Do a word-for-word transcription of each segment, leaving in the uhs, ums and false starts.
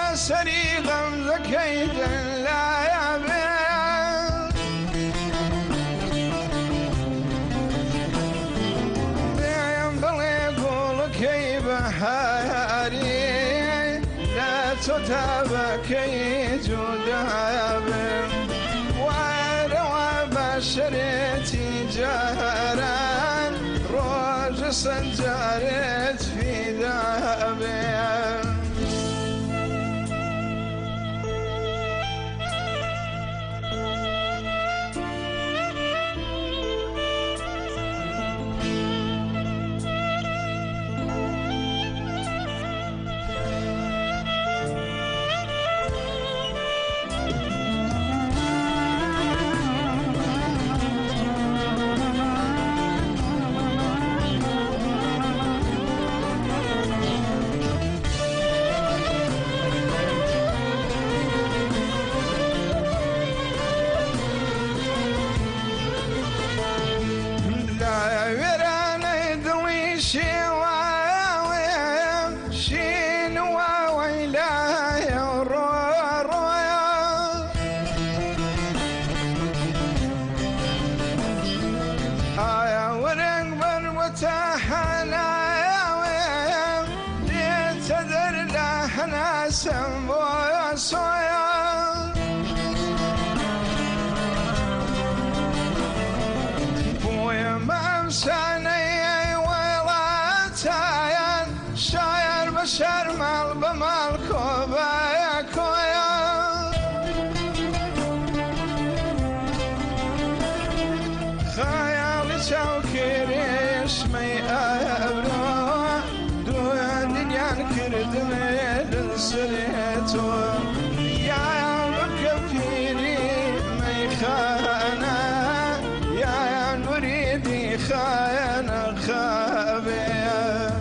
سري غمزك يدلى يا بيل بينبل يقولك يبهاري لا تتابك يجود يا بيل وروى بشرتي جهران روج سنجرت في ذهبي سمويا صويا بويا ممساني ولا تاين شاير بشر مال بمال كوبايا كويا خيالي شوكيري اسمي أبروح دوان دنيان كردمي سريتو يا مكفيني ميخانا يا نريدي خاينا خابيا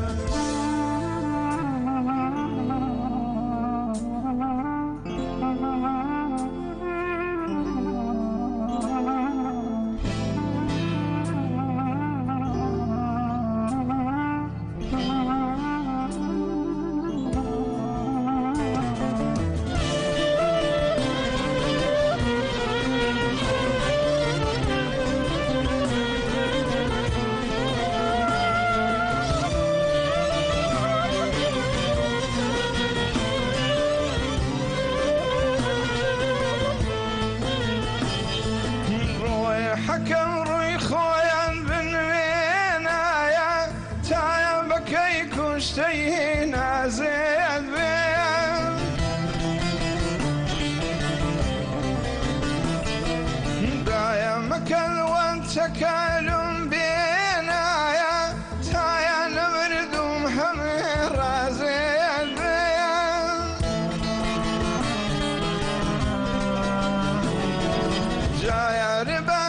حكم روي خويا بن وينايا تايا بكي كشتينا زيد بيا دايا مكل وانت كالم بينايا تايا نبردم حمير زيد بيا جايا ربا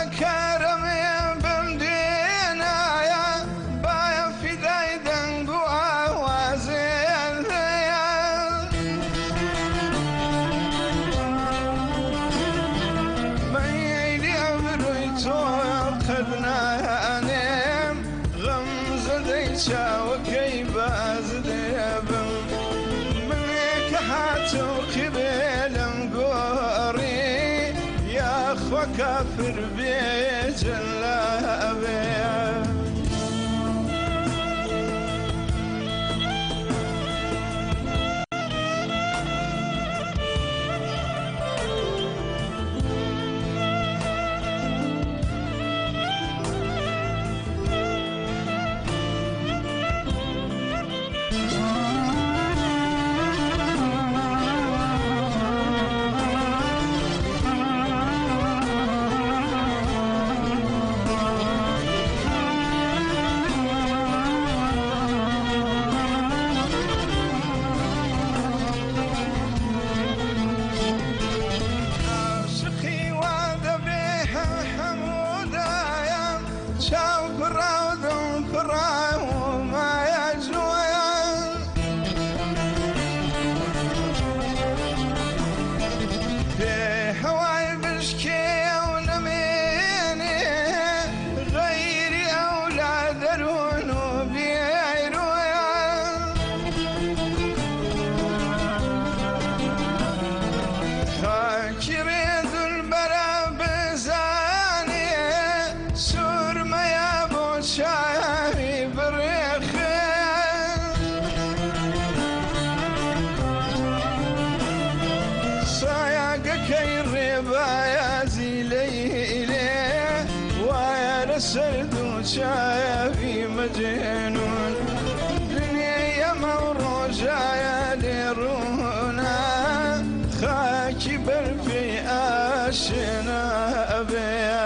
شاوكي بازدبم منك حاتو قبيل مقوري يا اخوة كافر بيج اللابيا في مجنون دنيا موروجة لرونا خاكي برفي أشنا بي